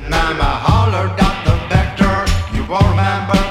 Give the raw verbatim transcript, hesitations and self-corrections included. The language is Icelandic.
And I'm a hollered at the vector. You won't remember